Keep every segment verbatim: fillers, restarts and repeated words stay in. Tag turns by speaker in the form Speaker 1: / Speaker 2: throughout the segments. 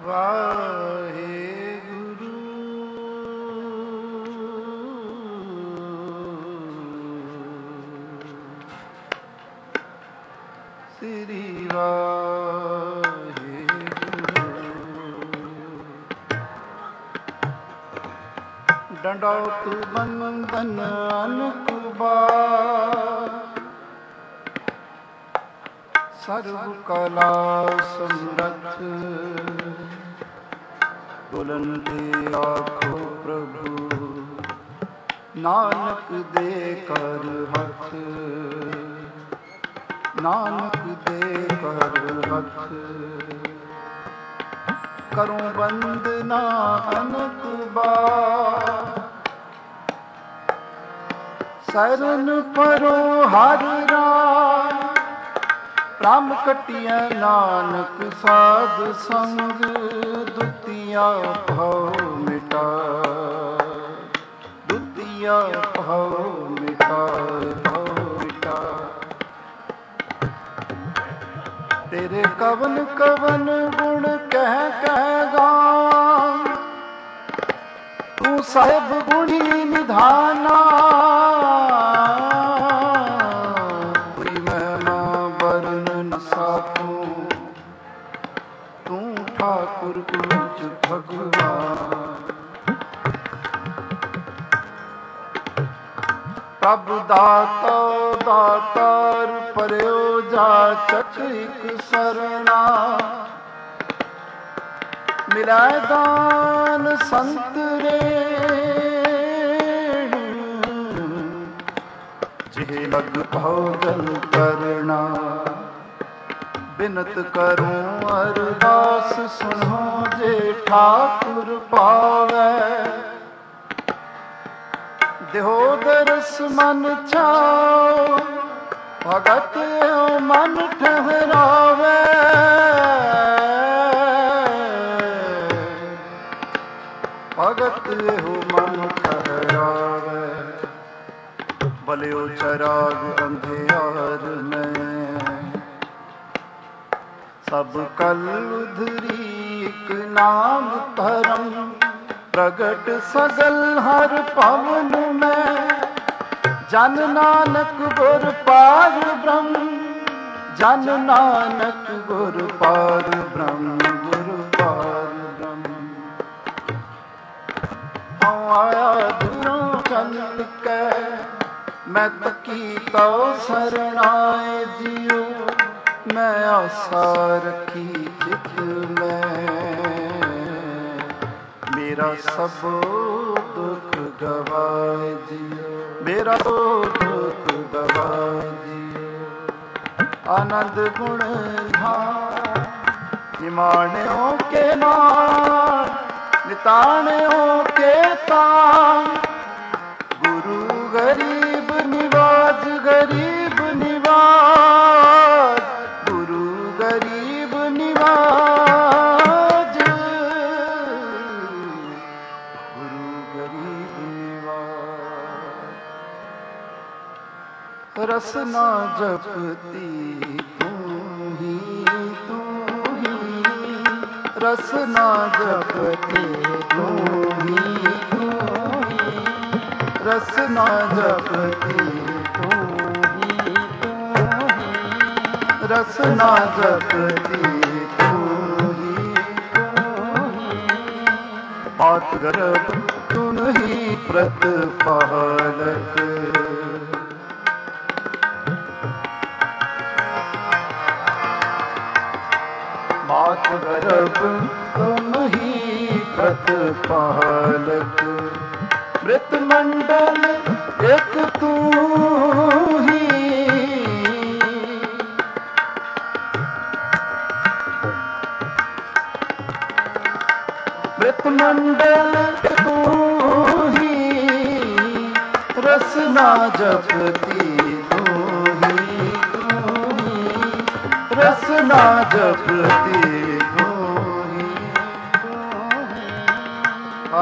Speaker 1: वाहेगुरु श्री वाहेगुरु। डंडौत बंदन अनकुबार, सर्व कला समरथ, बुलंदी आँखों प्रभु, नानक दे कर हथ, नानक दे कर हथ। करूं वंदना अनक बार, शरण परो हर राम, राम कटिया नानक साध संग, दुतिया भव मिटा, दुतिया भव मिटा, भव मिटा। तेरे कवन कवन गुण कह कह गाऊं, तू साहिब गुणी निधाना, कोई महिमा वर्ण न साकूं, तू ठाकुर कुछ भगवान। प्रभु दाता दातार परयो जाचक एक सरना, मिलाए दान संत रे, जिहे लग भोजन करना। बिनत करूं अरदास सुनो जे ठाकुर पावै, देहो दरस मन छाओ, भगत मन ठहरावे। भगत हो मन ठहरावे, बलियो चराग अंधियार में, सब कल उधरी एक नाम धर्म, प्रगट सगल हर पवन में। जन नानक गुर पार ब्रह्म, जन नानक गुर पार ब्रह्म, गुर पार ब्रह्म। हूँ आया दूरों चल के, मैं तकी तो सरणाए जियो, मैं आशा रखी चित में, मेरा सब दुख गवाए जियो, मेरा दुख गवाए जियो। आनंद गुण धाम, निमाणियों के नाम, निताणियों के ताम। गुरु गरीब निवाज, गरीब निवाज, गुरु गरीब निवाज, गुरु गरीब निवाज। रसना जपती तू ही तू ही, रसना जपती तू ही तू ही, रसना जपती तू ही तू ही, रसना जपती तू ही तू ही। बात गर्भ तुम ही प्रतिपालक, मात गर्भ तुम ही प्रतिपालक। मृत मंडल एक तू ही, मृत मंडल तू ही, रसना जपती तू ही तू ही, रसना जपती तू ही तू ही। आ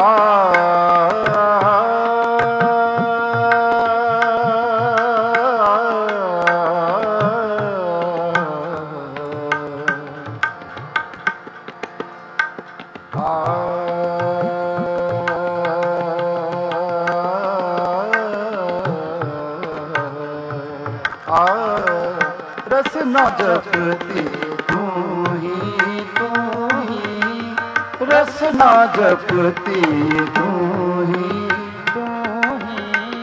Speaker 1: रसना जपती तू ही तू ही, रसना जपती तू ही तू ही,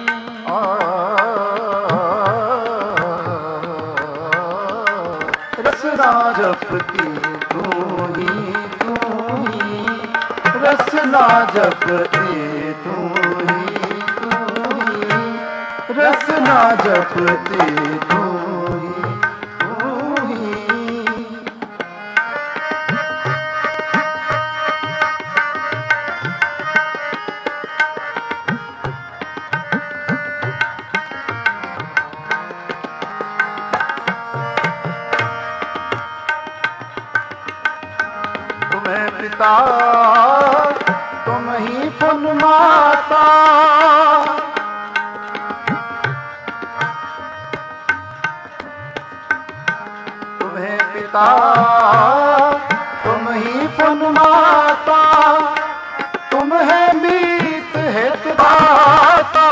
Speaker 1: रसना जपती तू ही तू ही, रसना जपती तू ही तू ही, रसना जपती तू पिता तुम ही पुन माता, तुम्हें पिता तुम ही पुन माता, तुम है मीत हित दाता,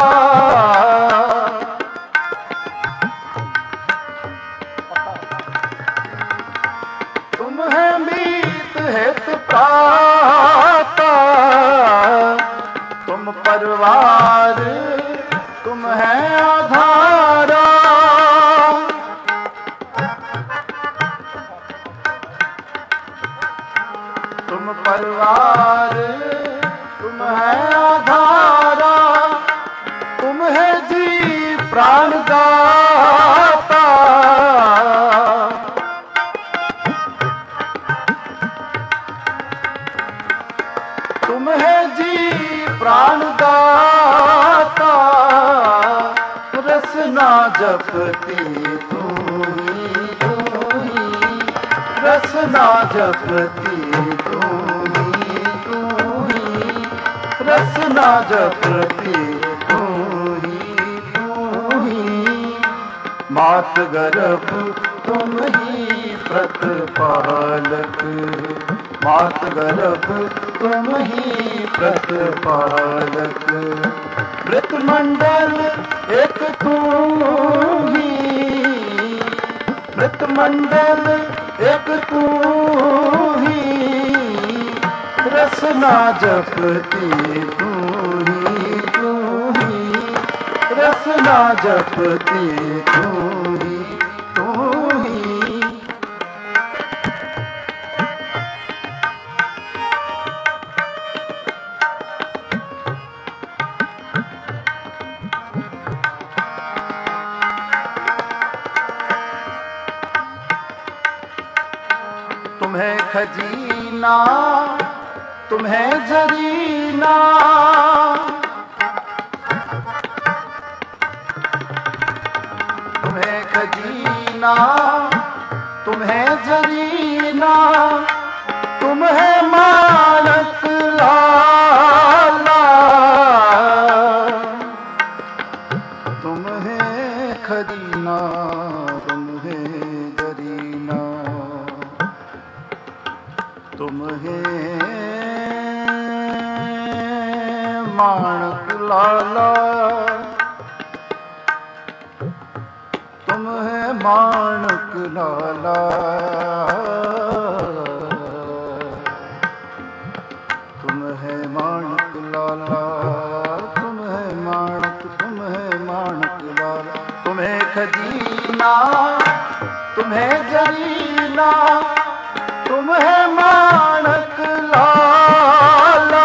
Speaker 1: तुम है मीत हित प्राता, तुम परवार तुम है आधारा, तुम परवार तुम है आधारा, तुम है जी प्राण दाता, तुम है जी प्राण दाता, रसना जपती तू ही तू ही, रसना जपती तू ही तू ही, रसना जपती तू ही तू ही, मात गर्भ तुम ही प्रतिपालक, मात गर्भ तुम ही प्रतिपालक, मृत मंडल एक तू ही, मृत मंडल एक तू ही, रसना जपती तू ही तू ही, रसना जपती तू ही तू ही। तुम्हें खजीना तुम्हें जरीना, तुम्हें खजीना तुम्हें जरीना, तुम्हें मानक लाला, तुम्हें खजीना तुम्हें जरीना, तुम्हें माणक लाला, तुम्हें माणक लाला, तुम्हें माणक लाला, तुम्हें माणक तुम्हें माणक लाला, तुम्हें खजीना तुम्हें जरीना, तुम्हें माणक लाला,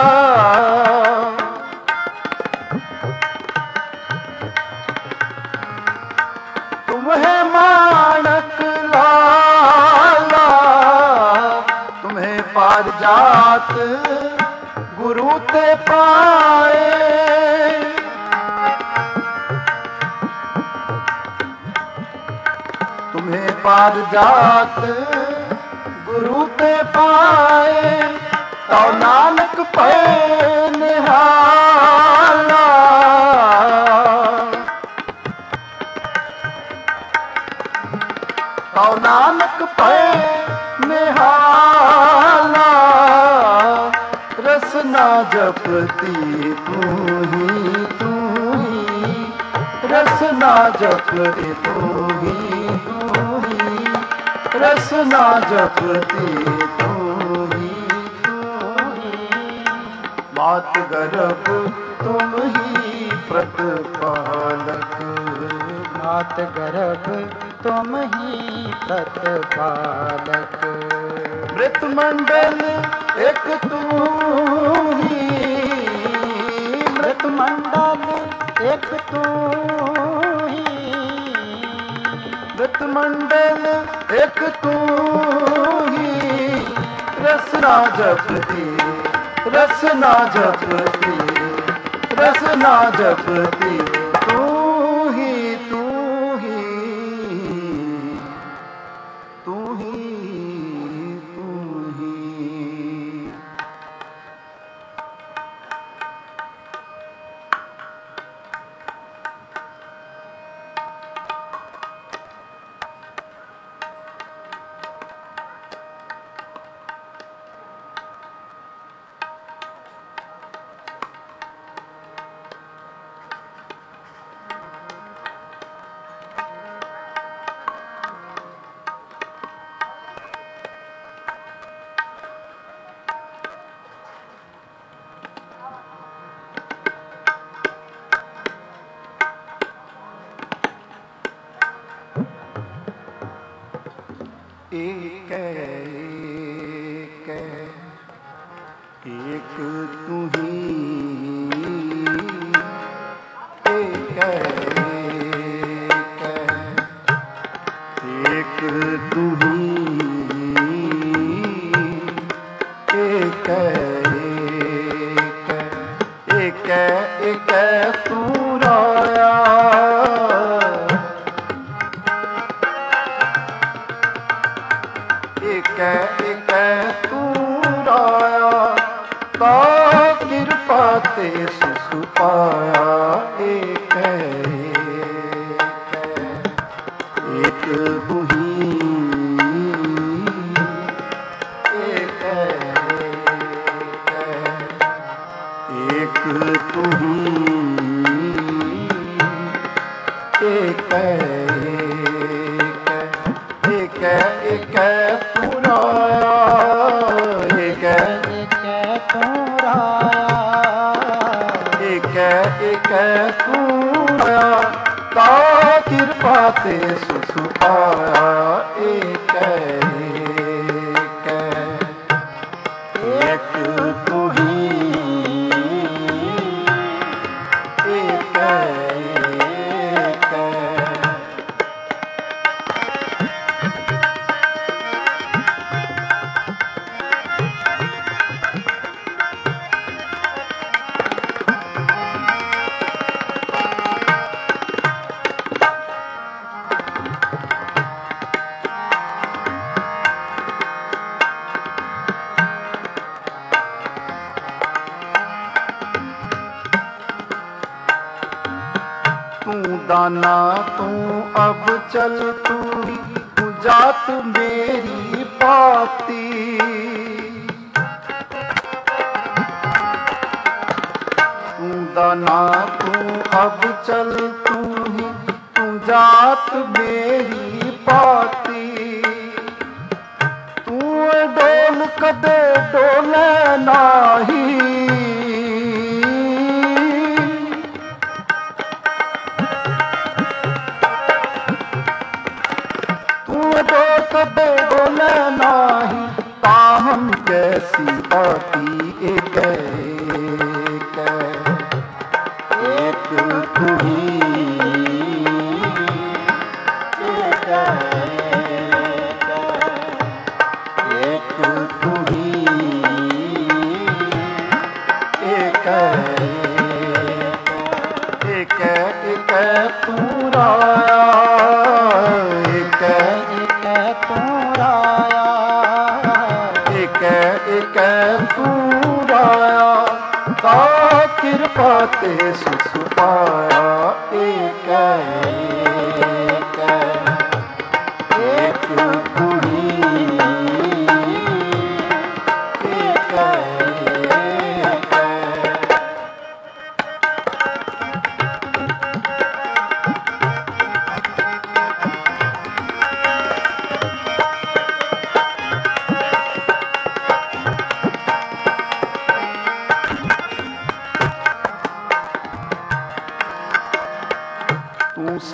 Speaker 1: तुम्हें माणक लाला, तुम्हें पारिजात गुरु ते पाए, तुम्हें पारिजात गुरु ते पाए, तो नानक पे निहाला, तो नानक पे निहाला, रसना जपती तू ही तू ही, रसना जपती तू ही तू ही, रसना जपती तू ही तू ही। मात गर्भ तुम ही प्रतिपालक,
Speaker 2: मात गर्भ तुम ही प्रतिपालक।
Speaker 1: मृत मंडल एक तू ही,
Speaker 2: मृत मंडल एक तू ही,
Speaker 1: मृत मंडल एक तू ही। रसना जपती रसना जपती रसना जपती तू ही तू ही तू ही तू ही। एक एक एक तू ही, एक एक एक तू ही, एक एक एक एक तू राया। एक एक तू राया, ता कृपा ते सुख पाया। एक एक तू ही, एक एक तू ही, एक एक एक पुराया। एक
Speaker 2: एक पुराया,
Speaker 1: एक एक पुराया, ता कृपा ते सुख पाया। एक एक एक तू ही, एक एक तू दाना तू अब चल तू ही, तू जात मेरी पाती। तू दाना तू अब चल तू ही, तू जात मेरी पाती। तू डोल कदे डोले नाही, कदे बोले नाही, ताहम कैसी बाती। एक एक एक तू ही, एक एक तू ही, एक एक एक तू राया। एक
Speaker 2: पुराया,
Speaker 1: एक एक पुराया, ता कृपा ते सुख पाया। एक एक एक तू ही, एक एक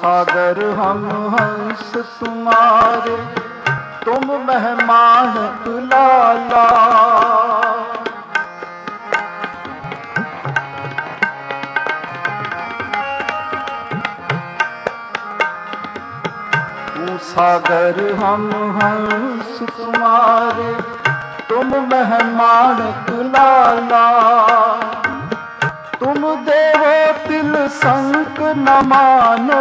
Speaker 1: सागर हम हंस तुम्हारे, तुम मेहमान दुलाला। तू सागर हम हंस तुम्हारे, तुम मेहमान दुलाला। तुम देवो तिल संक न मानो,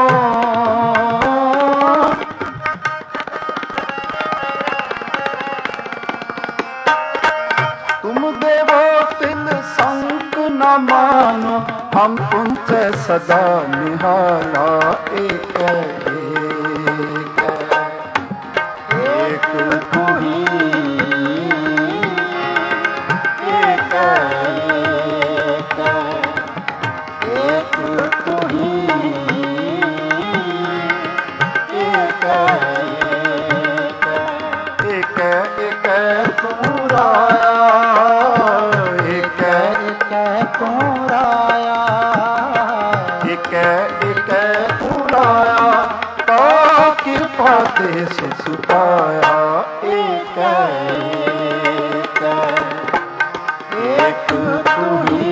Speaker 1: तुम देवो तिल संक न मानो। हम तुमसे सदा निहाला, एक एक एक तू ही, एक एक तू ही, एक एक एक तू राया, एक
Speaker 2: एक तू राया,
Speaker 1: एक एक तू राया। ता कृपा ते सुपाया, एक एक एक तू ही,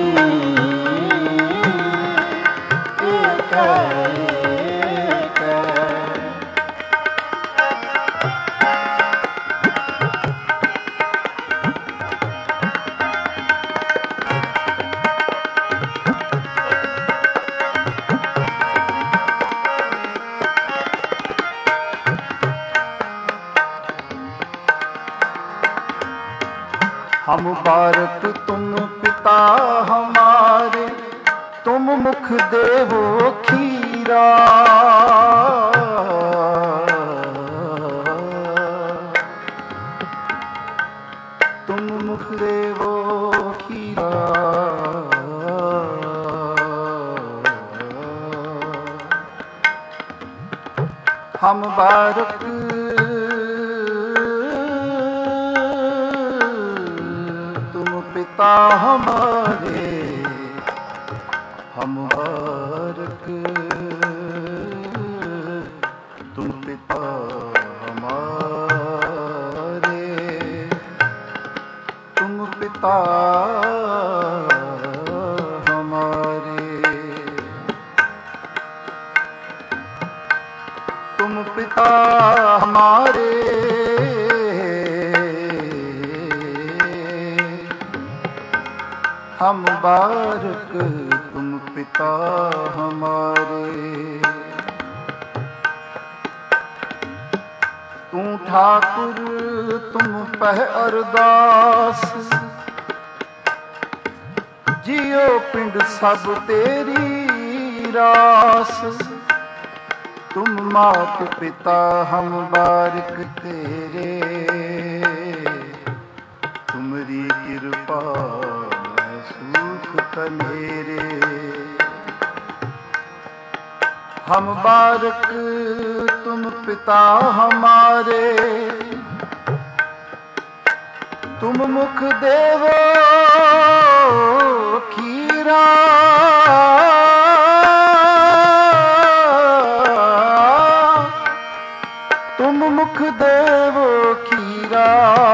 Speaker 1: एक एक। हम बारक तुम पिता हमारे, तुम मुख देवो खीरा। तुम मुख देवो खीरा। हम बारक पिता हमारे, हम बारक तुम पिता हमारे, तुम पिता हमारे, तुम पिता हमारे। हम बारक तुम पिता हमारे। तू ठाकुर तुम पह अरदास, जियो पिंड सब तेरी रास। तुम मात पिता हम बारिक तेरे, तुमरी कृपा कनेरे। हम बारक तुम पिता हमारे, तुम मुख देवो खीरा। तुम मुख देवो खीरा,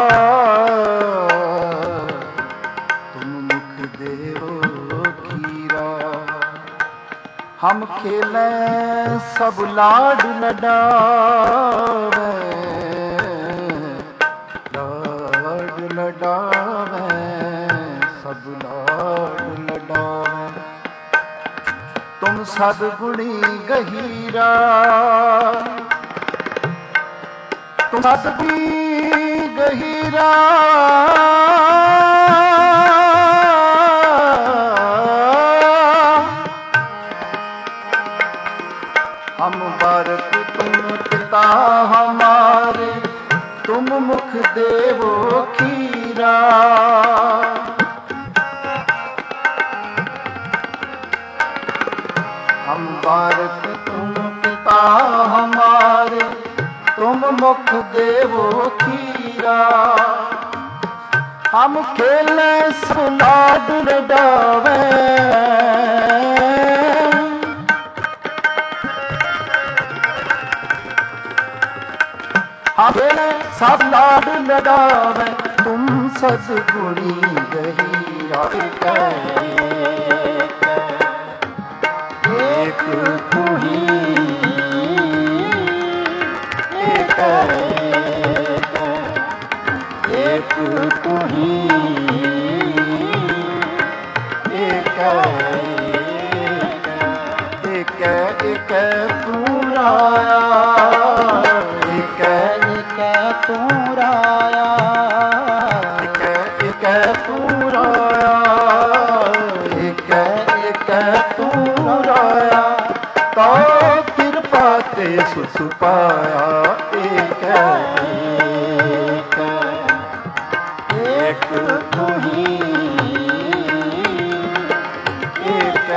Speaker 1: हम खेलें सब लाड लडावे, लाड लडावे, सब लाड लडावे। तुम सदगुणी गहीरा, तुम सदगुणी गहीरा। हम बारक तुम पिता हमारे, तुम मुख देवो खीरा। हम बारक तुम पिता हमारे, तुम मुख देवो खीरा। हम खेले सुलाड लडावे, आवे सब लाड लगावे तुम सद्गुणी गहीरा।
Speaker 2: एक तू ही एक एक तू ही एक
Speaker 1: एक एक तू राया एक
Speaker 2: एक तू राया
Speaker 1: एक एक तू राया एक एक तू राया तो कृपा ते सुख पाया। एक
Speaker 2: एक तू ही एक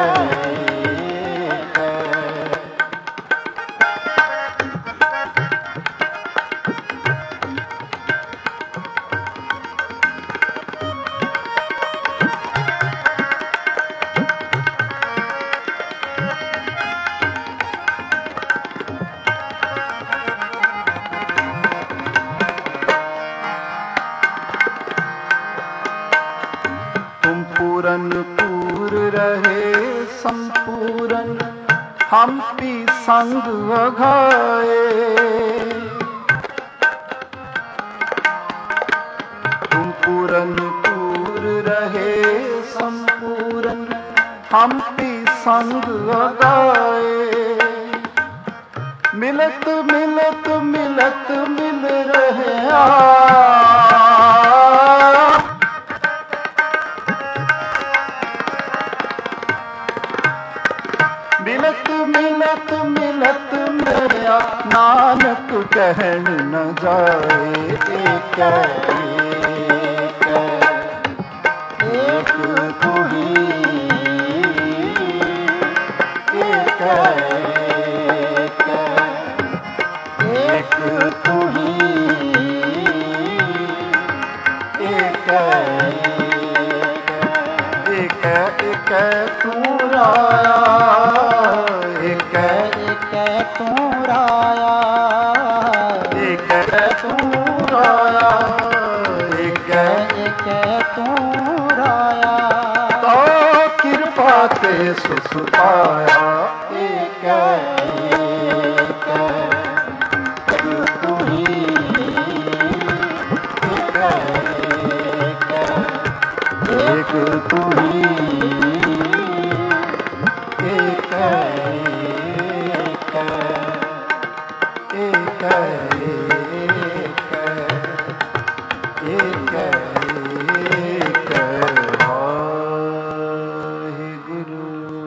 Speaker 1: पूरन पूर रहे संपूरन हम भी संग अघाए। तुम पूरन पूर रहे संपूरन हम भी संग अघाए। मिलत मिलत मिलत मिल रहे आ मिलत मिलत मिलत मेरा नानक कहन न जाए। एक
Speaker 2: एक तू ही एक एक तू ही एक
Speaker 1: एक एक तू राया एक
Speaker 2: एक तू राया
Speaker 1: एक तू राया एक
Speaker 2: एक तू राया
Speaker 1: तो कृपा ते सुख पाया।
Speaker 2: एक एक तू ही एक
Speaker 1: एक तू ही
Speaker 2: एक
Speaker 1: एक एक एक वाहिगुरु।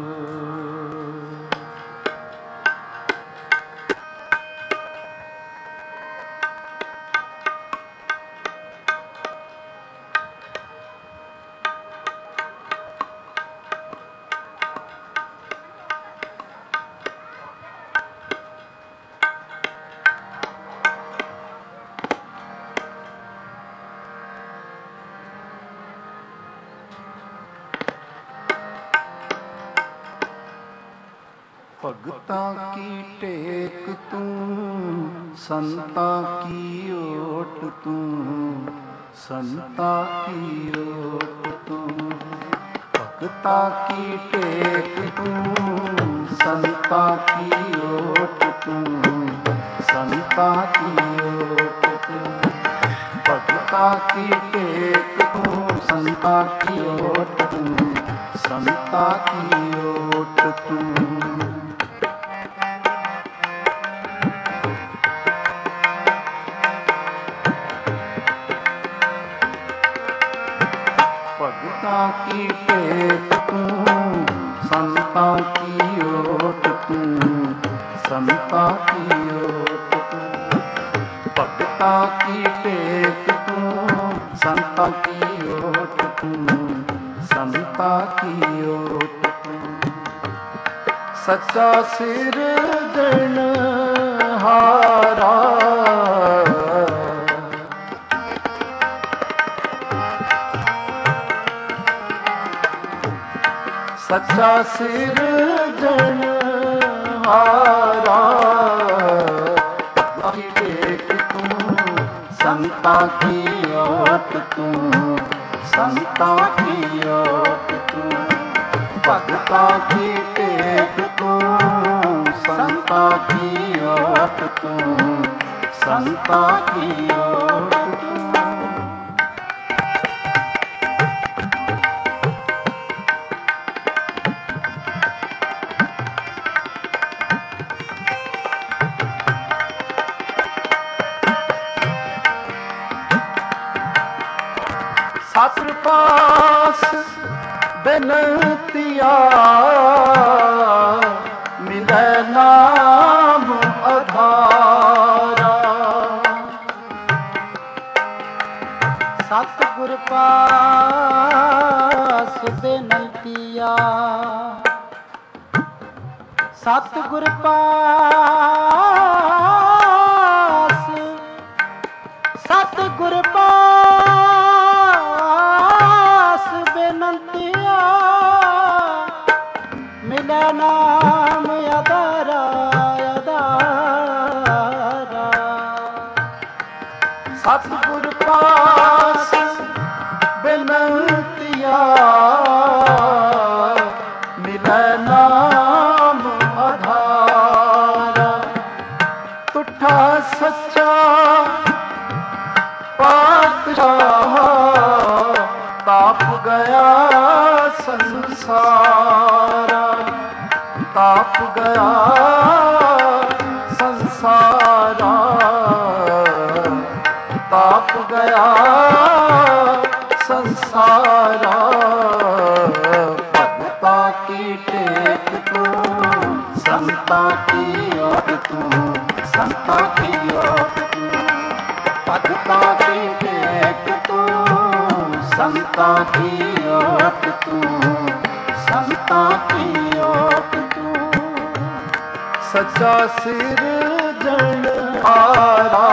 Speaker 1: भगतां की टेक तूं संतां की ओट तूं संतां की ओट तूं। भगतां की टेक तूं संतां की ओट तूं संतां की ओट तूं। भगतां की टेक तूं संतां की ओट तूं संतां की ओट तूं। भगतां की टेक तूं संतां की ओट तूं संतां की ओट तूं। भगतां की टेक तूं संतां की ओट तूं संतां की ओट तूं। सच्चा सिरजन हारा सच्चा सिरजन हारा टेक तूं
Speaker 2: संता की ओट तू, संता की ओट तू, भगता की टेक तू, संता की ओट तू, संता की ओट तू। सत पास बेनतिया मिले नाम आधारा, सतगुर पास बेनतिया, सतगुर पास, सतगुर पास बेनतिया मिले नाम अदारा अदारा, सतगुर पास बेनतिया मिले नाम आधारा, तुठा सच्चा पातशाह ताप गया संसारा, ताप गया संसारा, ताप गया संसारा। भगता की टेक तू, संता की ओट तू, संता की ओट तू, भगता की टेक तू, संता की ओट तू, संता की ओट तू। सच्चा सिरजन हारा,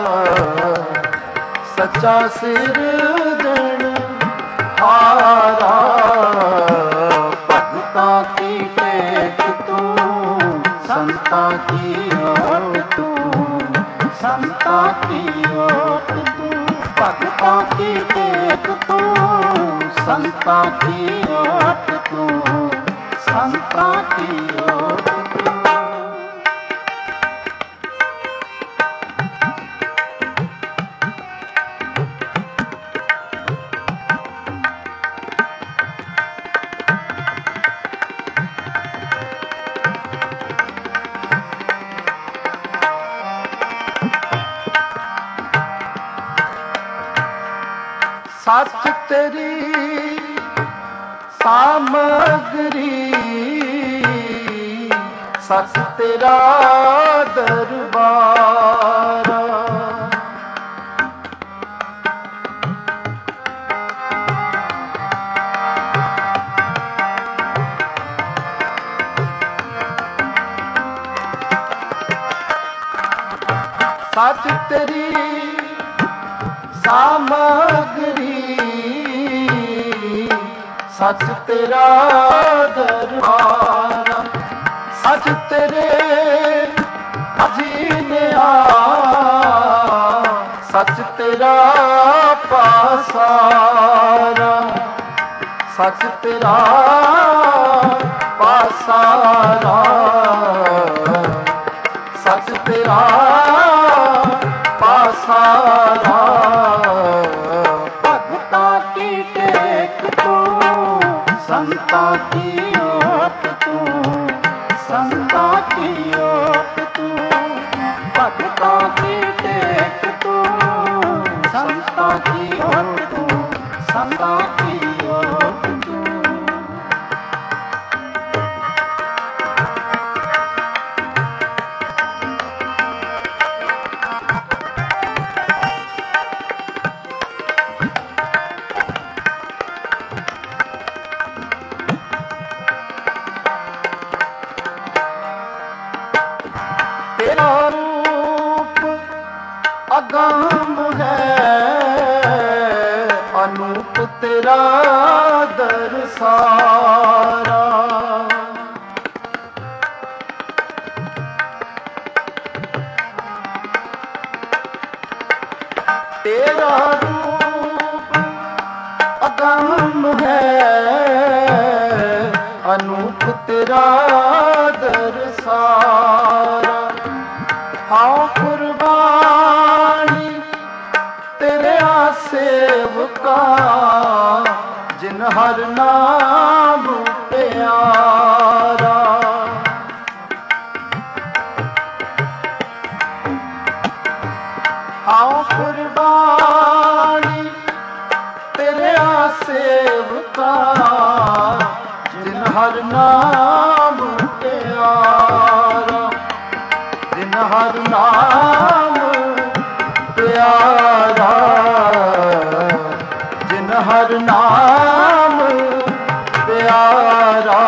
Speaker 2: सच्चा सिरजन हारा, भगता की टेक तू, संता की ओट तू, संता की ओट तू, भगता की टेक तू, संता की ओट तू, संता की ओट तू। सच तेरी सामग्री, सच तेरा दरबार, सच तेरी सामग्री, सच तेरा दरबार, सच तेरे अजीने आ, सच तेरा पासारा, सच तेरा पासारा, सच तेरा पासारा। भगता की टेक तू, संता की ओट तू, संता की ओट तू, भगता की टेक तू, संता की ओट तू, संता की ओट तू। तेरा रूप अगम है, अनूप तेरा दरसारा, ਤੇਰਾ ਦਰਸਾਰਾ। ਹਾਉ ਕੁਰਬਾਨੀ ਤੇਰਿਆ ਸੇਵਕਾ, ਜਿਨ ਹਰ ਨਾਮ ਪਿਆਰਾ। ਹਾਉ ਕੁਰਬਾਨੀ ਤੇਰਿਆ ਸੇਵਕਾ, ਜਿਨ ਹਰ ਨਾਮ ਪਿਆਰਾ। ਜਿਨ ਹਰ ਨਾਮ ਪਿਆਰਾ, ਜਿਨ ਹਰ ਨਾਮ ਪਿਆਰਾ।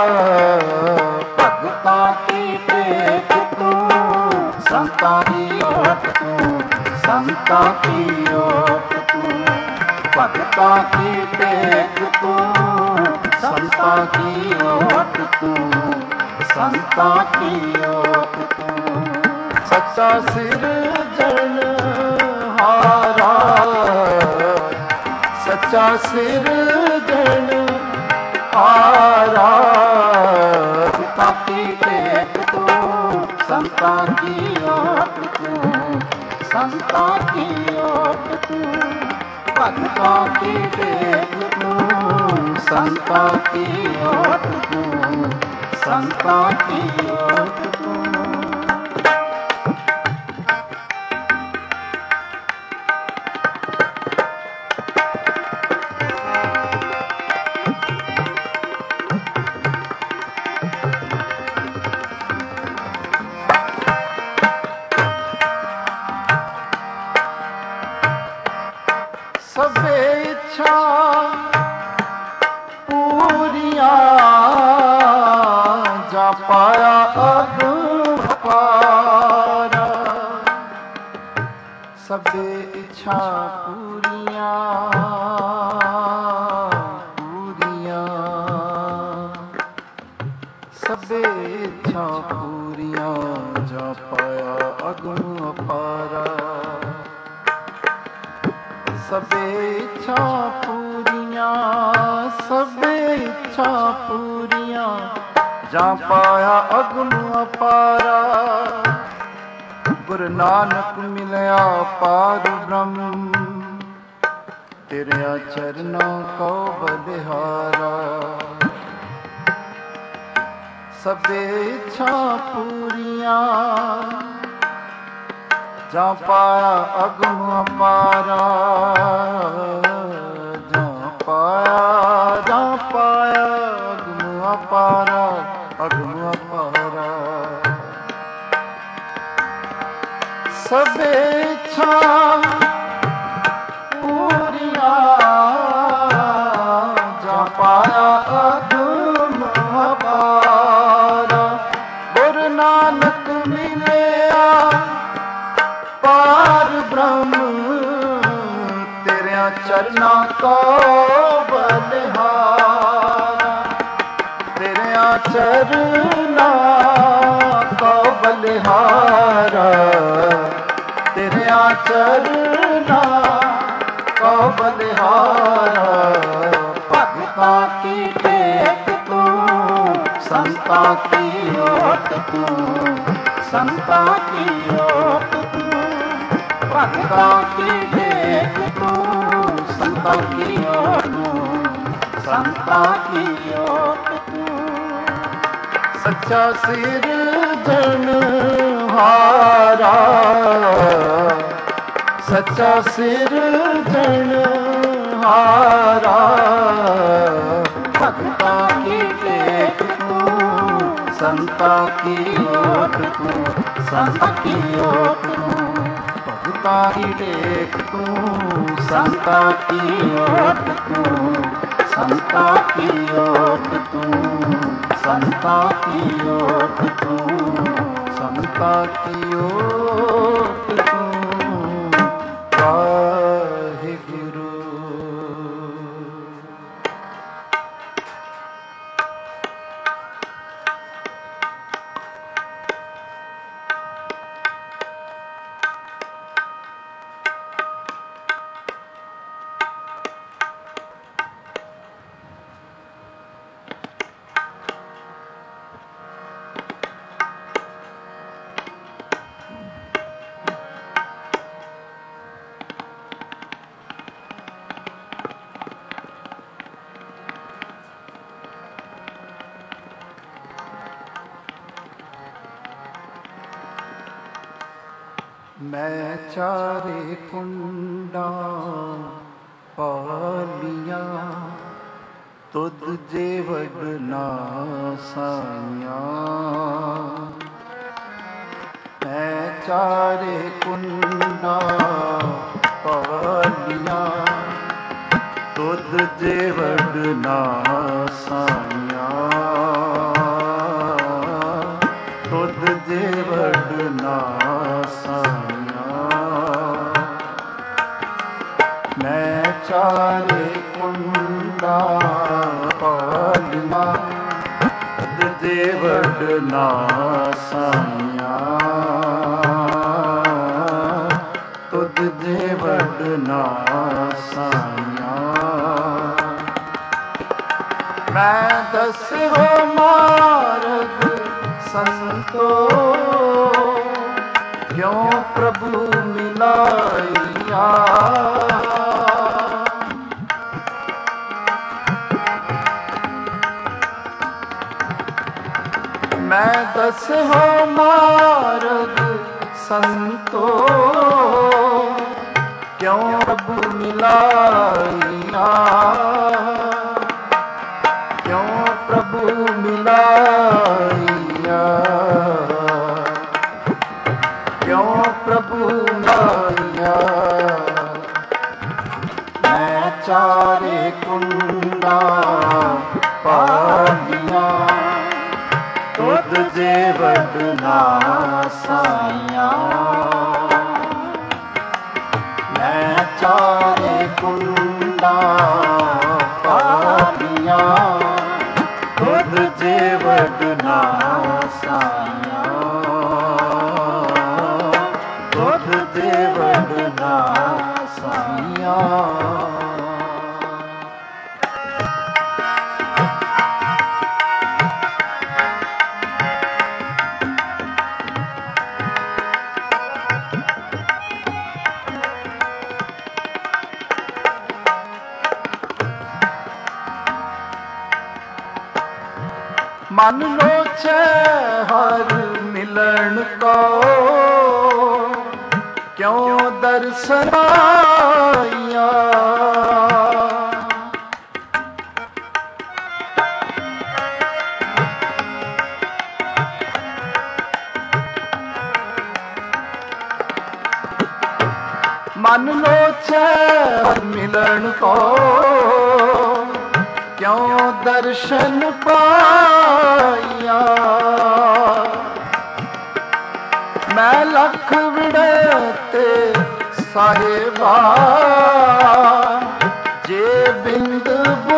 Speaker 2: ਭਗਤਾਂ ਕੀ ਟੇਕ ਤੂੰ, ਸੰਤਾਂ ਦੀ ਓਟ ਤੂੰ, ਸੰਤਾਂ ਕੀ ਓਟ ਤੂੰ। ਭਗਤਾਂ ਕੀ ਟੇਕ ਤੂੰ, ਸੰਤਾਂ ਕੀ ਓਟ ਤੂੰ, ਸੰਤਾਂ ਕੀ ਓਟ ਤੂੰ। ਸੱਚਾ ਸਿਰਜਣਹਾਰਾ, ਸੱਚਾ ਸਿਰਜਣਹਾਰਾ। ਸੰਤਾਂ ਕੀ ਟੇਕ ਤੂੰ, ਸੰਤਾਂ ਕੀ ਓਟ ਤੂੰ, ਸੰਤਾਂ ਕੀ ਓਟ ਤੂੰ। ਭਗਤਾਂ ਕੀ ਟੇਕ ਤੂੰ, ਸੰਤਾਂ ਕੀ ਓਟ ਤੂੰ, ਸੰਤਾਂ ਕੀ ਓਟ ਤੂੰ। ਸਭੇ ਇੱਛਾ ਪੂਰੀਆਂ, ਜਾ ਪਾਇਆ ਅਗਮ ਅਪਾਰਾ। ਸਭੇ ਇੱਛਾ ਪੂਰੀਆਂ, ਪੂਰੀਆਂ। ਸਭੇ ਇੱਛਾ ਪੂਰੀਆਂ, ਜਾ ਪਾਇਆ ਅਗਮ ਅਪਾਰਾ। ਸਭੇ ਇੱਛਾ ਪੂਰੀਆਂ, ਸਭੇ ਇੱਛਾ ਪੂਰੀਆਂ, ਜਾਂ ਪਾਇਆ ਅਗਮ ਅਪਾਰਾ। ਗੁਰੂ ਨਾਨਕ ਮਿਲਿਆ ਪਾਰ ਬ੍ਰਹਮ, ਤੇਰਿਆਂ ਚਰਨਾਂ ਕੋ ਬਲਿਹਾਰਾ। ਸਭੇ ਇੱਛਾ ਪੂਰੀਆਂ, ਜਾਂ ਪਾਇਆ ਅਗਮ ਅਪਾਰਾ। ਜਾਂ ਪਾਇਆ, ਜਾਂ ਪਾਇਆ ਅਗਮ ਅਪਾਰਾ, ਅਗਮ ਅਪਾਰਾ। ਸਭੇ ਇੱਛਾ ਪੂਰੀਆਂ, ਜਾਂ ਪਾਇਆ ਅਗਮ ਅਪਾਰਾ। ਗੁਰੂ ਨਾਨਕ ਮਿਲਿਆ ਪਾਰ ਬ੍ਰਹਮ, ਤੇਰਿਆਂ ਚਰਨਾਂ ਕੋ ਬਲਿਹਾਰਾ। ਤੇਰਿਆਂ ਚਰਨਾਂ ਕੋ ਬਲਿਹਾਰਾ, ਤੇਰਿਆਂ ਚਰਨਾਂ ਕੋ ਬਲਿਹਾਰਾ। ਭਗਤਾਂ ਕੀ ਟੇਕ ਤੂੰ, ਸੰਤਾਂ ਕੀ ਓਟ ਤੂੰ, ਸੰਤਾਂ ਕੀ ਓਟ ਤੂੰ। ਭਗਤਾਂ ਕੀ ਟੇਕ ਤੂੰ, ਸੰਤਾਂ ਕੀ ਓਟ ਤੂੰ, ਸੰਤਾਂ ਕੀ ਓਟ ਤੂੰ। ਸੱਚਾ ਸਿਰਜਣਹਾਰਾ, ਸੱਚਾ ਸਿਰਜਣਹਾਰਾ। ਭਗਤਾਂ ਕੀ ਟੇਕ ਤੂੰ, ਸੰਤਾਂ ਕੀ ਓਟ ਤੂੰ, ਸੰਤਾਂ ਕੀ ਓਟ ਤੂੰ। ਭਗਤਾਂ ਕੀ ਟੇਕ ਤੂੰ, ਸੰਤਾਂ ਕੀ ਓਟ ਤੂੰ, ਸੰਤਾਂ ਕੀ ਓਟ ਤੂੰ, ਸੰਤਾਂ ਕੀ ਓਟ ਤੂੰ, ਸੰਤਾਂ ਕੀ ਓਟ ਤੂੰ। ਵਾਹਿਗੁਰੂ।
Speaker 1: ਮੈਂ ਚਾਰੇ ਕੁੰਡਾਂ ਪਾਲੀਆਂ, ਤੁਧ ਜੇ ਵਡਨਾ ਸਾਈਆਂ। ਮੈਂ ਚਾਰੇ ਕੁੰਡਾਂ ਪਾਲੀਆਂ, ਤੁਧ ਜੇ ਵਡਨਾ ਸਾਈਆਂ। ਤੁਧ ਜੇ ਵਡਨਾ ਸਾਈਆਂ। ਮੈਂ ਚਾਰੇ ਕੁੰਡਾਂ ਪਾਲੀਆਂ, ਤੁਧ ਜੇ ਵਡਨਾ ਸਾਈਆਂ। ਤੁਧ ਜੇ ਵਡਨਾ ਸਾਈਆਂ। ਮੈਂ ਦਸੋ ਮਾਰਗ ਸੰਤੋ, ਕਿਉ ਪ੍ਰਭੂ ਮਿਲਾਈਆ। ਮੈਂ ਦਸੋ ਮਾਰਗ ਸੰਤੋ, ਕਿਉ ਪ੍ਰਭੂ ਮਿਲਾਈਆ। ਕਿਉ ਪ੍ਰਭੂ ਮਿਲਾਈਆ। ਕਿਉ ਪ੍ਰਭੂ ਮਿਲਾਈਆ। ਮੈਂ ਚਾਰੇ ਕੁੰਡਾਂ ਪਾਲੀਆਂ, ਤੁਧ ਜੇ ਵਡਨਾ ਸਾਈਆਂ। ਮੈਂ ਚਾਰੇ ਕੁੰਡਾਂ ਪਾਲੀਆਂ, ਤੁਧ ਜੇ ਵਡਨਾ ਸਾਈਆਂ। ਤੁਧ ਜੇ ਵਡਨਾ ਸਾਈਆਂ। ਮਨ ਲੋਚੈ ਹਰ ਮਿਲਣ ਕੋ, ਕਿਉ ਦਰਸ਼ਨ ਆਇਆ। ਮਨ ਲੋਚੈ ਹਰ ਮਿਲਣ ਕੋ, ਕਿਉ ਦਰਸ਼ਨ ਪਾਇਆ। ਮੈਂ ਲੱਖ ਵਿੜਤੇ ਸਾਹਿਬਾ, ਜੇ ਬਿੰਦ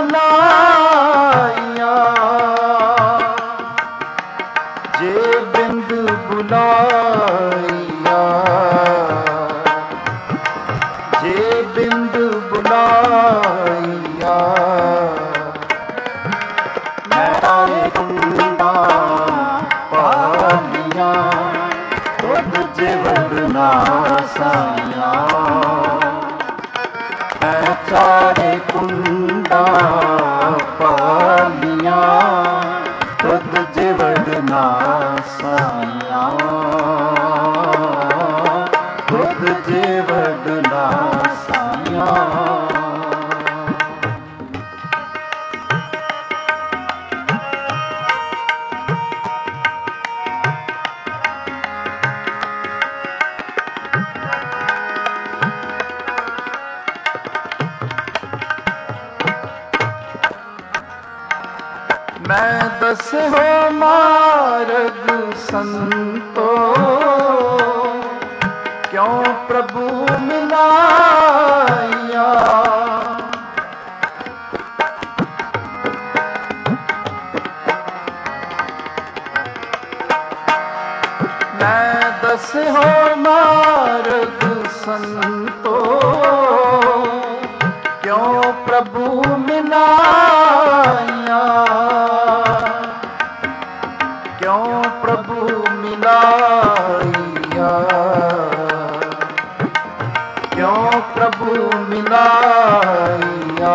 Speaker 1: ਬੁਲਾਇਆ। ਜੇ ਬਿੰਦ ਬੁਲਾਇਆ। ਜੇ ਬਿੰਦ ਬੁਲਾਇਆ। ਚਾਰੇ ਕੁੰਡਾਂ ਪਾਲੀਆਂ, ਤੁਧ ਜੇ ਵਡਨਾ ਸਾਈਆਂ। ਮੈਂ ਚਾਰੇ ਕੁੰਡਾਂ ਪਾਲੀਆਂ, ਤੁਧ ਜੇ ਵਡਨਾ ਸਾਈਆਂ। ਤੁਧ ਜੇ ਵਡਨਾ ਸਾਈਆਂ। ਮੈਂ ਦਸੋ ਮਾਰਗ ਸੰਤੋ, ਕਿਉ ਪ੍ਰਭੂ ਮਿਲਾਈਆ। ਮੈਂ ਦਸੋ ਮਾਰਗ ਸੰਤੋ, ਕਿਉ ਪ੍ਰਭੂ ਮਿਲਾਈਆ। ਕਿਉ ਪ੍ਰਭੂ ਮਿਲਾਈਆ। ਕਿਉ ਪ੍ਰਭੂ ਮਿਲਾਈਆ।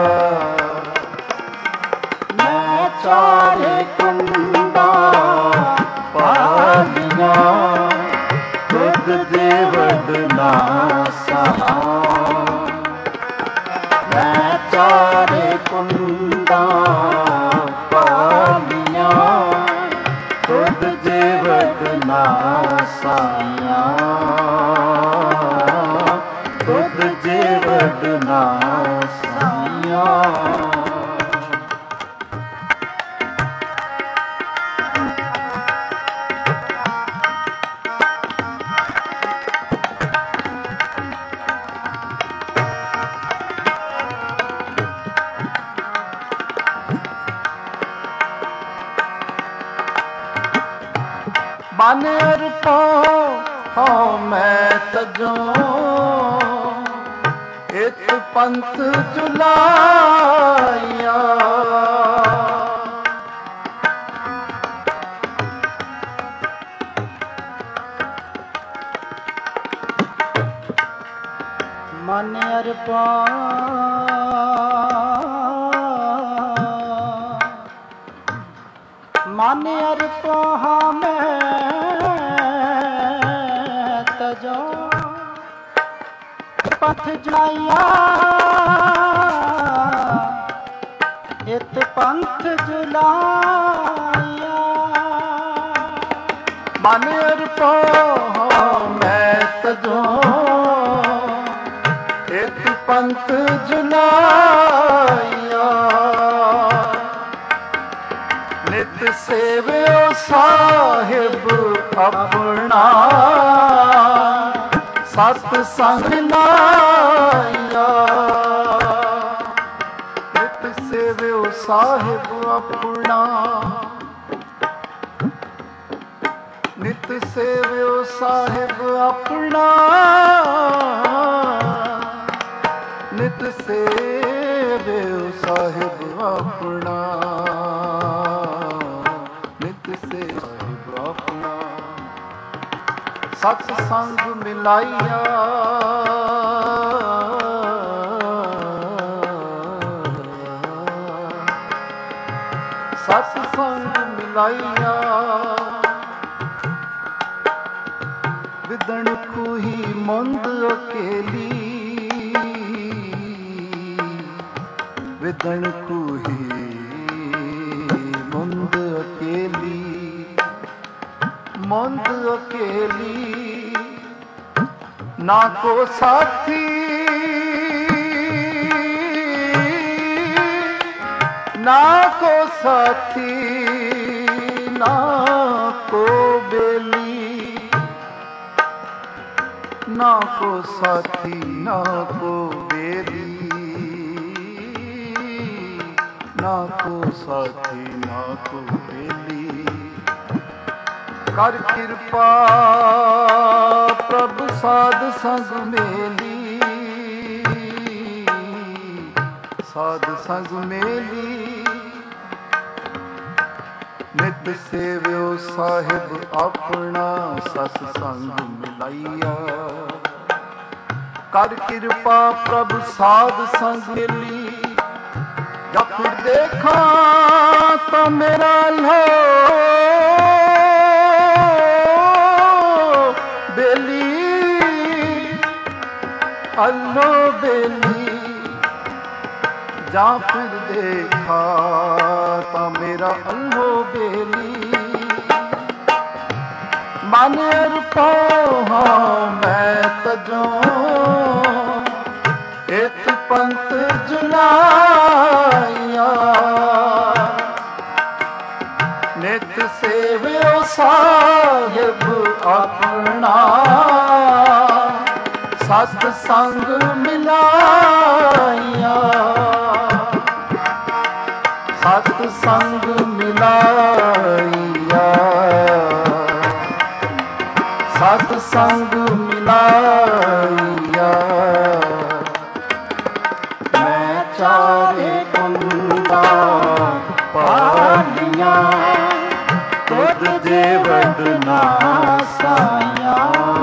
Speaker 1: ਮੈਂ ਚਾਰੇ ਕੁੰਡਾਂ ਪਾਲੀਆਂ, ਤੁਧ ਜੇ ਚਾਰੇ ਕੁੰਡਾਂ ਪਾਲੀਆਂ, ਦੁੱਧ ਜੀਵਤ ਨਾ ਸਾਈਆਂ, ਦੁੱਧ ਜੀਵਤ ਨਾ ਸਾਈਆਂ। ਮਨ ਅਰਪੋ ਹਉ ਮੈਂ ਤਜੋ, ਇਕ ਪੰਥ ਚੁਲਾਇਆ। ਮਨ ਅਰਪੋ ਮਨ ਅਰਪੋ ਹਾਂ ਮੈਂ ਤਜੋ, ਪਥ ਜੁਲਾਇਆ। ਇਤ ਪੰਥ ਜੁਲਾਇਆ। ਮਨ ਅਰਪੋ ਹਾਂ ਮੈਂ ਤਜੋ, ਇਤ ਪੰਥ ਜੁਲਾਇਆ। ਨਿਤ ਸੇਵਿਓ ਸਾਹਿਬ ਆਪਣਾ, ਸਤ ਸੰਗ ਲਾਇਆ। ਨਿਤ ਸੇਵਿਓ ਸਾਹਿਬ ਆਪਣਾ, ਨਿਤ ਸੇਵਿਓ ਸਾਹਿਬ ਆਪਣਾ, ਨਿਤ ਸੇਵਿਓ ਸਾਹਿਬ ਆਪਣਾ, ਨਿਤ ਸੇਵਿਓ ਆਪਣਾ। ਸਤ ਸੰਗ ਮਿਲਾਈਆ, ਸਤ ਸੰਗ ਮਿਲਾਈਆ। ਵਿਦਣ ਖੂਹੀ ਮੁੰਦ ਅਕੇਲੀ, ਵਿਦਣ ਖੂਹੀ ਮੁੰਦ ਅਕੇਲੀ, ਮੁੰਦ ਅਕੇਲੀ। ਨਾ ਕੋ ਸਾਥੀ ਨਾ ਕੋ ਸਾਥੀ, ਨਾ ਕੋ ਬੇਲੀ, ਨਾ ਕੋ ਸਾਥੀ ਨਾ ਕੋ ਬੇਲੀ, ਨਾ ਕੋ ਸਾਥੀ ਨਾ ਕੋ ਬੇਲੀ। ਕਰ ਕਿਰਪਾ ਪ੍ਰਭ ਸਾਧ ਸੰਗ ਮੇਲੀ, ਸਾਧ ਸੰਗ ਮੇਲੀ। ਨਿਤ ਸੇਵਿਓ ਸਾਹਿਬ ਆਪਣਾ, ਸਤ ਸੰਗ ਮਿਲਾਈਆ। ਕਰ ਕਿਰਪਾ ਪ੍ਰਭ ਸਾਧ ਸੰਗ ਮੇਲੀ। ਜਦ ਫਿਰ ਦੇਖਾਂ ਤਾਂ ਮੇਰਾ ਲੋ ਬੇਲੀ, ਅੱਲੋ ਬੇਲੀ। ਜਾਂ ਫਿਰ ਦੇਖਾ ਤਾਂ ਮੇਰਾ ਅੱਲੋ ਬੇਲੀ। ਮਨ ਅਰਪੋ ਹਾਂ ਮੈਂ ਤਜੋ, ਇਤ ਪੰਥ ਜੁਲਾਇਆ। ਨਿਤ ਸੇਵਿਓ ਸਾਹਿਬ ਆਪਣਾ, ਸਤ ਸੰਗ ਮਿਲਾਇਆ। ਸਤ ਸੰਗ ਮਿਲਾਇਆ, ਸਤ ਸੰਗ ਮਿਲਾਇਆ। ਮੈਂ ਚਾਰੇ ਕੁੰਡਾਂ ਪਾਲੀਆਂ, ਦੁੱਧ ਜੀਵਤ ਨਾ ਸਾਈਆਂ।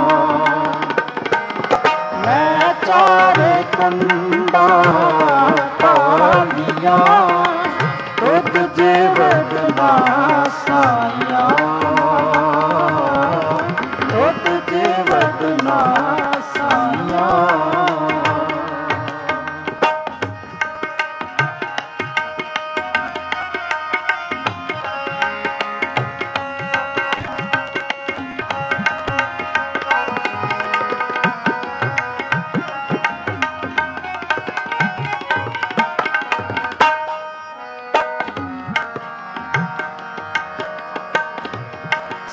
Speaker 1: ਮੈਂ ਚਾਰੇ ਕੁੰਡਾਂ ਪਾਲੀਆਂ, ਦੁੱਧ ਜੀਵਤ ਨਾ ਸਾਈਆਂ, ਦੁੱਧ ਜੀਵਤ ਨਾ ਸਾਈਆਂ।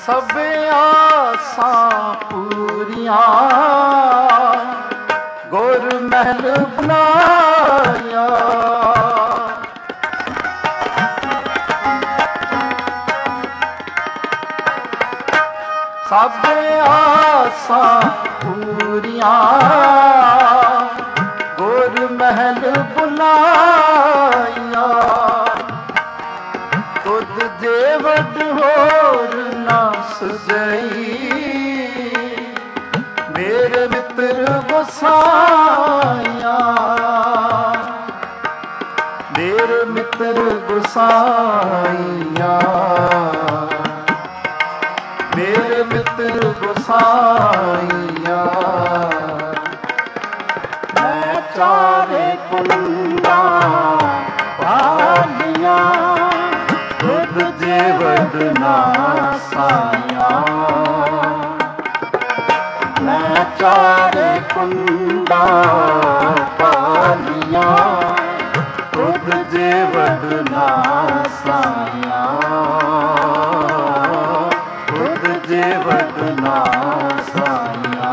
Speaker 1: ਸਭ ਆਸਾਂ ਪੂਰੀਆਂ ਗੁਰ ਮਹਿਲ ਬਣਾਇਆ। ਸਭ ਆਸਾਂ ਪੂਰੀਆਂ ਗੁਰ ਮਹਿਲ ਬੁਲਾਇਆ। ਤੁਧ ਜੇ ਵੱਡ ਹੋਰ ਨਾ ਸਜਈ ਮੇਰੇ ਮਿੱਤਰ ਗੁਸਾਇਆ। ਮੇਰੇ ਮਿੱਤਰ ਗੁਸਾਇਆ। ਮੇਰੇ ਮਿੱਤਰ ਗੁਸਾਇਆ। ਮੈਂ ਚਾਰੇ ਕੁੰਡਾਂ ਪਾਲੀਆਂ ਤੁਧ ਜੇ ਵੱਡ ਨਾ ਸਾਇਆ। ਮੈਂ ਚਾਰੇ ਕੁੰਡਾਂ ਪਾਲੀਆਂ ਤੁਧ ਜੇ ਵੱਡ ਨਾ ਸਾਇਆ। ਤੁਧ ਜੇ ਵੱਡ ਨਾ ਸਾਇਆ।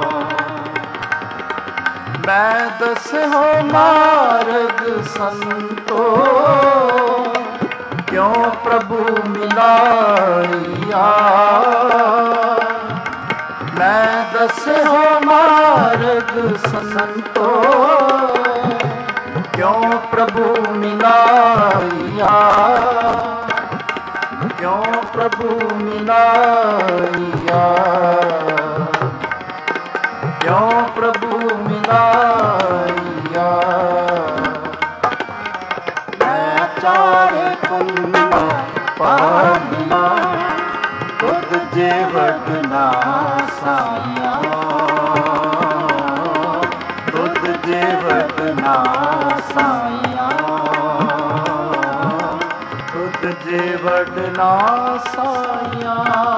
Speaker 1: ਮੈਂ ਦਸਹੁ ਮਾਰਗ ਸੰਤੋ ਕਿਉ ਪ੍ਰਭੂ ਮਿਲਾਇਆ। ਮੈਂ ਦਸਹੁ ਮਾਰਗ ਸੰਤੋ ਕਿਉ ਪ੍ਰਭੂ ਮਿਲਾਇਆ। ਕਿਉ ਪ੍ਰਭੂ ਮਿਲਾਇਆ। ਕਿਉ ਪ੍ਰਭੂ ਮਿਲਾਇਆ। ਮੈਂ ਚਾਰੇ ਕੁੰਡਾਂ ਪਾਲੀਆਂ ਤੁਧ ਜੇ ਵੱਡ ਨਾ ਸਾਇਆ। ਤੁਧ ਜੇ ਵੱਡ ਨਾ ਸਾਇਆ। ਤੁਧ ਜੇ ਵੱਡ ਨਾ ਸਾਇਆ।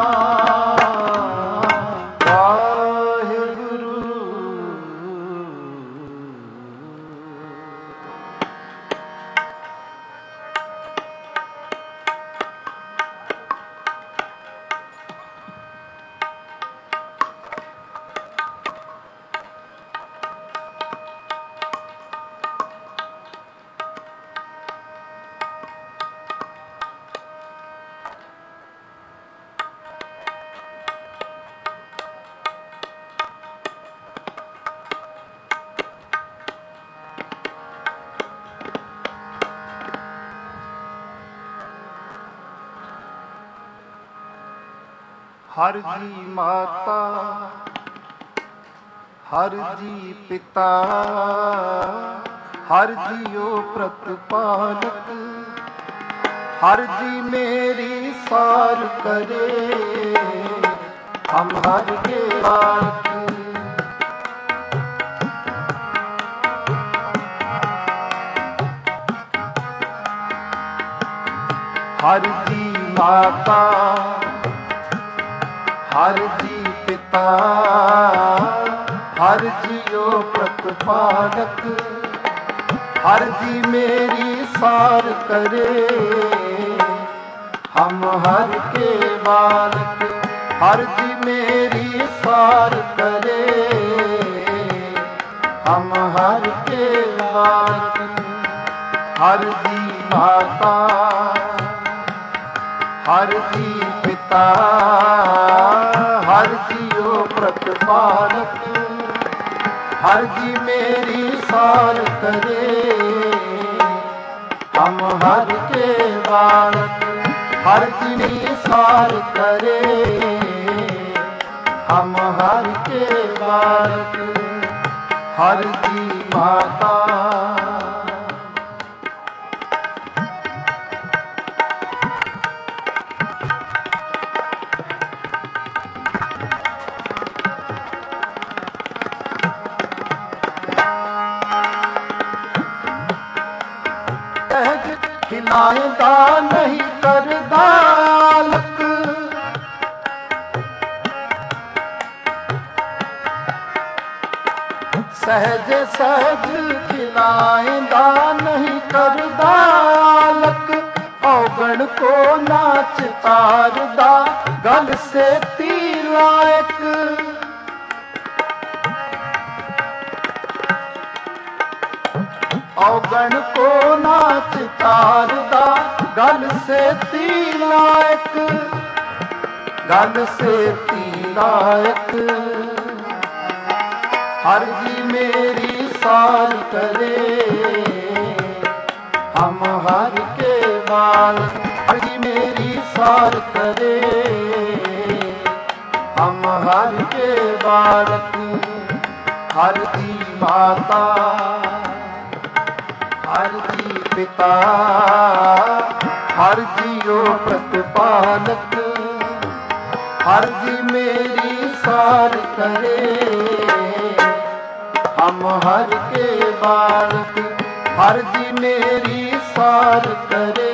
Speaker 1: ਹਰ ਜੀ ਮਾਤਾ ਹਰ ਜੀ ਪਿਤਾ ਹਰ ਜੀਓ ਪ੍ਰਤਪਾਲਕ ਹਰ ਜੀ ਮੇਰੀ ਸਾਰ ਕਰੇ ਹਮ ਹਰ ਕੇ ਬਾਲਕ। ਹਰ ਜੀ ਮਾਤਾ ਹਰ ਜੀ ਪਿਤਾ ਹਰ ਜੀਓ ਪ੍ਰਤਪਾਲਕ ਹਰ ਜੀ ਮੇਰੀ ਸਾਰ ਕਰੇ ਹਮ ਹਰ ਕੇ ਬਾਲਕ। ਹਰ ਜੀ ਮੇਰੀ ਸਾਰ ਕਰੇ ਹਮ ਹਰ ਕੇ ਬਾਲਕ। ਹਰ ਜੀ ਮਾਤਾ ਹਰ ਜੀ ਪਿਤਾ ਹਰ ਜੀਓ ਪ੍ਰਤਪਾਲਕ ਹਰ ਜੀ ਮੇਰੀ ਸਾਰ ਕਰੇ ਹਮ ਹਰ ਕੇ ਬਾਲਕ। ਹਰ ਜੀ ਮੇਰੀ ਸਾਰ ਕਰੇ ਹਮ ਹਰ ਕੇ ਬਾਲਕ। ਹਰ ਜੀ ਮਾਤਾ ਖਿਲਾਇਦਾ ਨਹੀਂ ਕਰਦਾ ਲਕ ਸਹਿਜ ਸਹਿਜ ਖਿਲਾਇਦਾ ਨਹੀਂ ਕਰਦਾ ਲਕ ਔਗਣ ਔਗਣ ਕੋ ਨਾਚ ਤਾਰਦਾ ਗਲ ਸੇਤੀ ਲਾਇਕ। ਔਗਣ ਕੋ ਨਾਚ ਤਾਰਦਾ ਗਲ ਸੇਤੀ ਲਾਇਕ। ਗਲ ਸੇਤੀ ਲਾਇਕ। ਹਰ ਜੀ ਮੇਰੀ ਸਾਰ करे हम हर के बाल। हर जी मेरी सार करे हम हर के बालक। हर जी माता हर जी पिता हर जियो प्रतिपालक। हर जी मेरी सार करे हम हर के बालक। हर जी मेरी सार करे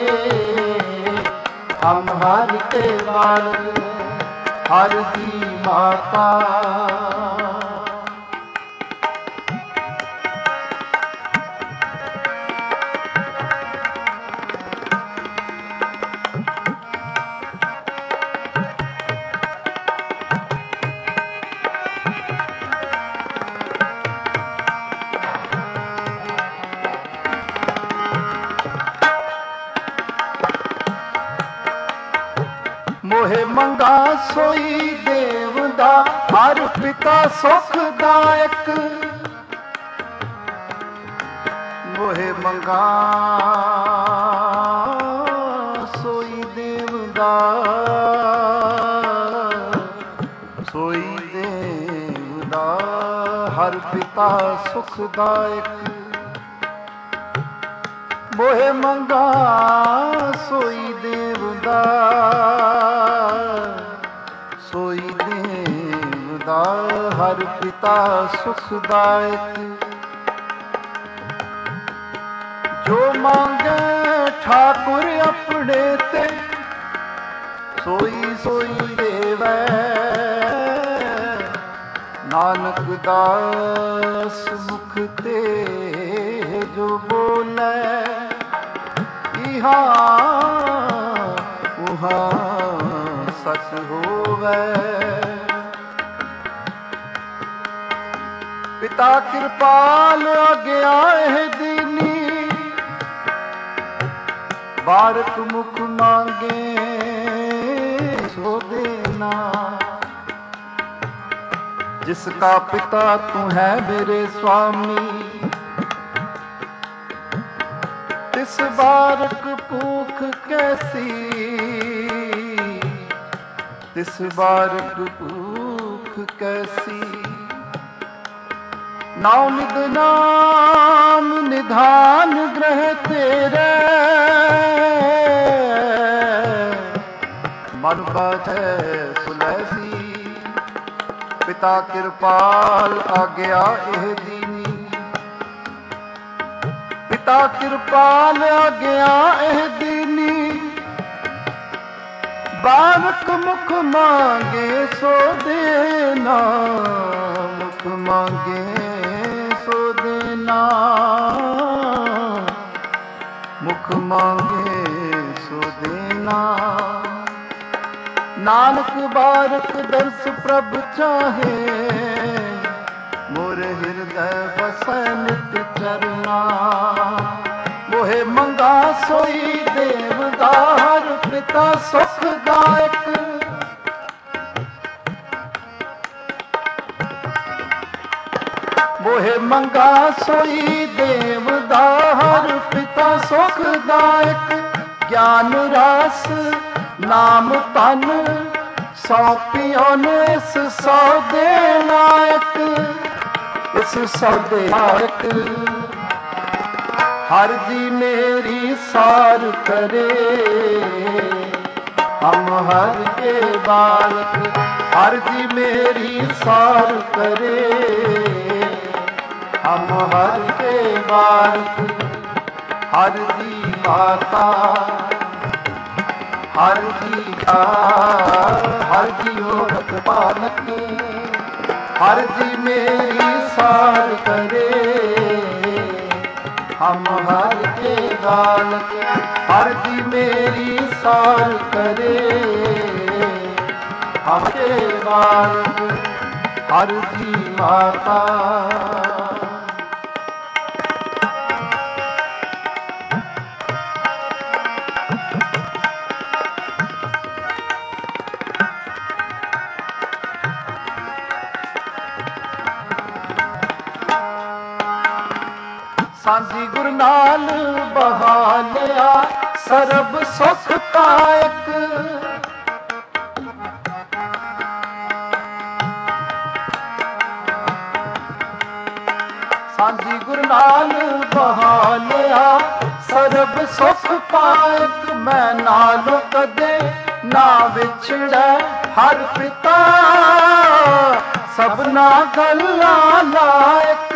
Speaker 1: हम हर के बालक। हर जी माता मोहे मंगा सोई देवदा हर पिता सुखदायक। मोहे मंगा सोई देवदा सोई देवदा हर पिता सुखदायक। मोहे मंगा सोई देवदा सोई देवदा हर पिता सुखदायक। जो मांगे ठाकुर अपने ते सोई सोई देवै। नानक दास मुख ते जो बोले इहा उहा सच होवे। पिता कृपाल आज्ञा है दीनी बारक मुख मांगे सो देना। जिसका पिता तू है मेरे स्वामी तिस बारक भूख कैसी। तिस बारक भूख कैसी। नाम निद नाम निधान ग्रह तेरे मन बाधे सुलैसी। पिता कृपाल आज्ञा एह दीनी। पिता कृपाल आज्ञा एह दीनी बालक मुख मांगे सो देना। मुख मांगे सो देना। मुख मांगे सो देना। नानक बारक दर्श प्रभ चाहे मोर हृदय बसै नित चरना। मोहे मंगा सोई देवदा हर पिता सुखदायक। मोहे मंगा सोई देवदा हर पिता सुखदायक। ज्ञान रस नाम तन सौंपियो इस सौदे नायक। इस सौदे नायक हर जी मेरी सार करे हम हर के बालक। हर जी मेरी सार करे हम हर के बालक। हर जी माता हर जी का हर जी औरत पालक। हर जी मेरी सार करे हम हर के बालक, हर जी मेरी सार करे। हम के बालक, हर जी माता। ਸਾਂਝੀ ਗੁਰ ਨਾਲ ਬਹਾ ਲਿਆ ਸਰਬ ਸੁਖ ਕਾਇਕ। ਸਾਂਝੀ ਗੁਰ ਨਾਲ ਬਹਾ ਲਿਆ ਸਰਬ ਸੁਖ ਪਾਇਕ। ਮੈਂ ਨਾਲ ਕਦੇ ਨਾ ਵਿਛੜੈ ਹਰ ਪਿਤਾ, ਸਭਨਾ ਗੱਲਾਂ ਲਾਇਕ।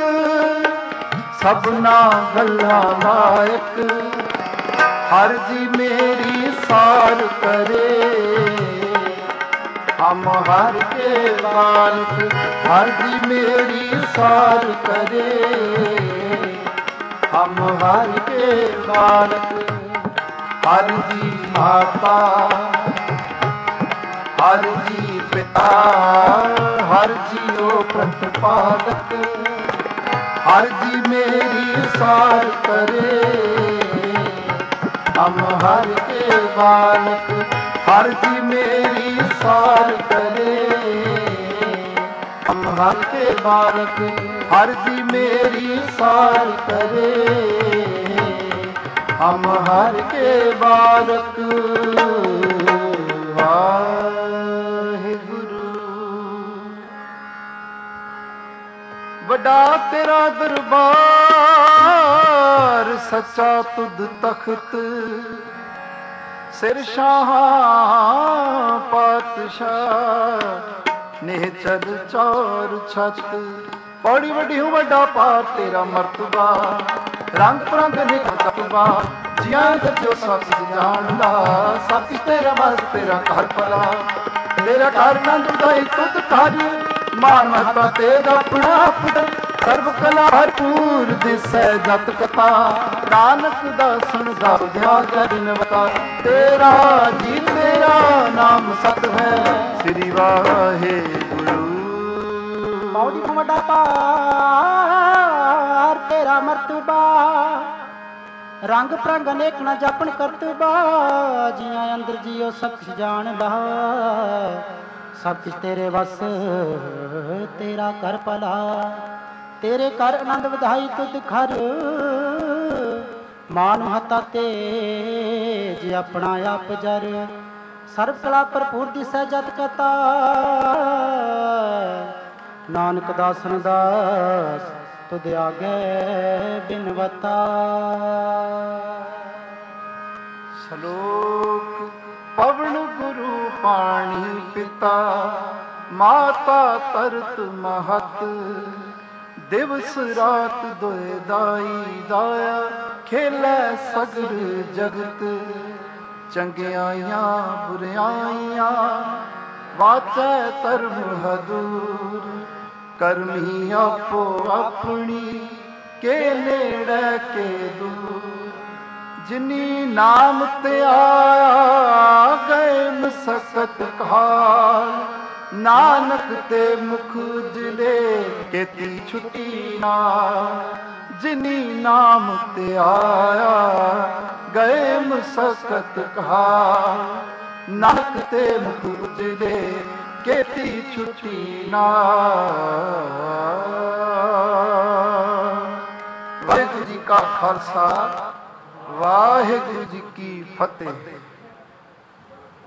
Speaker 1: ਸਭਨਾ ਗੱਲਾਂ ਲਾਇਕ, ਹਰ ਜੀ ਮੇਰੀ ਸਾਰ ਕਰੇ। ਹਮ ਹਰ ਕੇ ਬਾਲਕ, ਹਰ ਜੀ ਮੇਰੀ ਸਾਰ ਕਰੇ। ਹਮ ਹਰ ਕੇ ਬਾਲਕ, ਹਰ ਜੀ ਮਾਤਾ। ਹਰ ਜੀ ਪਿਤਾ, ਹਰ ਜੀਓ ਪ੍ਰਤਪਾਲਕ। हर जी मेरी सार करे। हम हर के बालक, हर जी मेरी सार करे। हम हर के बालक, हर जी मेरी सार करे। हम हर के बालक। ਵੱਡਾ ਤੇਰਾ ਦਰਬਾਰ, ਸੱਚਾ ਤੁਧ ਤਖਤ। ਸਿਰ ਸ਼ਾਹਾਂ ਪਾਤਸ਼ਾਹ, ਨਿਹਚਲ ਚਾਰ ਛੱਤ। ਬੜੀ ਵੱਡੀ ਹੂੰ ਵੱਡਾ ਪਾਰ ਤੇਰਾ ਮਰਤਬਾ, ਰੰਗ ਪ੍ਰੰਗ ਨਿਕ ਤਕਬਾ। ਜਿਆਂ ਜੋ ਸਭ ਜਾਣਦਾ, ਸਭ ਤੇਰਾ ਬਸ ਤੇਰਾ ਘਰ ਭਲਾ। ਤੇਰਾ ਘਰ ਨੰਦ ਉਦਾਈ ਤੁਧ ਘਰ, ਮਾਨ ਮਹਤਾ ਤੇਰਾ ਆਪਣਾ ਆਪਣਾ। ਸਰਬ ਕਲਾ ਭਰਪੂਰ ਦਿਸੈ ਜਤ ਕਥਾ, ਨਾਨਕ ਦਾ ਸੁਣਦਾ ਉਜਾਗਰ ਦਿਨਵਤਾ। ਤੇਰਾ ਜੀ ਤੇਰਾ ਨਾਮ ਸਤ ਹੈ, ਸ੍ਰੀ ਵਾਹਿਗੁਰੂ।
Speaker 3: ਮੌਲੀ ਵੱਡਾ ਪਾਰ ਤੇਰਾ ਮਰਤਬਾ, ਰੰਗ ਪ੍ਰੰਗ ਅਨੇਕ ਨਾ ਜਾਪਣ ਕਰਤਬਾ। ਜੀਆਂ ਅੰਦਰ ਜੀਓ ਸਭ ਜਾਣਦਾ, ਸਭ ਕੁਛ ਤੇਰੇ ਵਸ ਤੇਰਾ ਕਰ ਭਲਾ। ਤੇਰੇ ਕਰ ਆਨੰਦ ਵਧਾਈ ਤੁਧ ਖਰ, ਮਾਨ ਮਹਤਾ ਤੇਜ ਆਪਣਾ ਆਪ ਜਰ। ਸਰਬ ਕਲਾ ਭਰਪੂਰ ਦਿਸੈ ਜਤ ਕਥਾ, ਨਾਨਕ ਦਾਸਨ ਦਾਸ ਤੁਧ ਆਗੇ ਬਿਨਵਤਾ।
Speaker 1: ਸ਼ਲੋਕ ਪਵਨ ਗੁਰੂ ਪਾਣੀ ਪਿਤਾ, ਮਾਤਾ ਤਰਤ ਮਹਤ। ਦਿਵਸ ਰਾਤ ਦੋਇ ਦਾਈ ਦਾਇਆ, ਖੇਲੇ ਸਗਰ ਜਗਤ। ਚੰਗਿਆਈਆਂ ਬੁਰਿਆਈਆਂ, ਵਾਚੈ ਧਰਮ ਹਦੂਰ। ਕਰਮੀ ਆਪੋ ਆਪਣੀ, ਕੇ ਨੇੜੇ ਕੇ ਦੂਰ। ਜਿਨੀ ਨਾਮ ਤੇ ਆਇਆ, ਗਏ ਮਸਕਤ ਕਾਲ। ਨਾਨਕ ਤੇ ਮੁਖ ਉਜਲੇ, ਕੀਤੀ ਛੁੱਟੀ ਨਾਲ। ਜਿਨੀ ਨਾਮ ਤੇ ਆਇਆ, ਗਏ ਮਸਕਤ ਕਾਲ। ਨਾਨਕ ਤੇ ਮੁਖ ਉਜਲੇ, ਕੀਤੀ ਛੁੱਟੀ ਨਾਲ। ਵਾਹਿਗੁਰੂ ਜੀ ਕਾ ਖਾਲਸਾ, ਵਾਹਿਗੁਰੂ ਜੀ ਕੀ ਫਤਿਹ।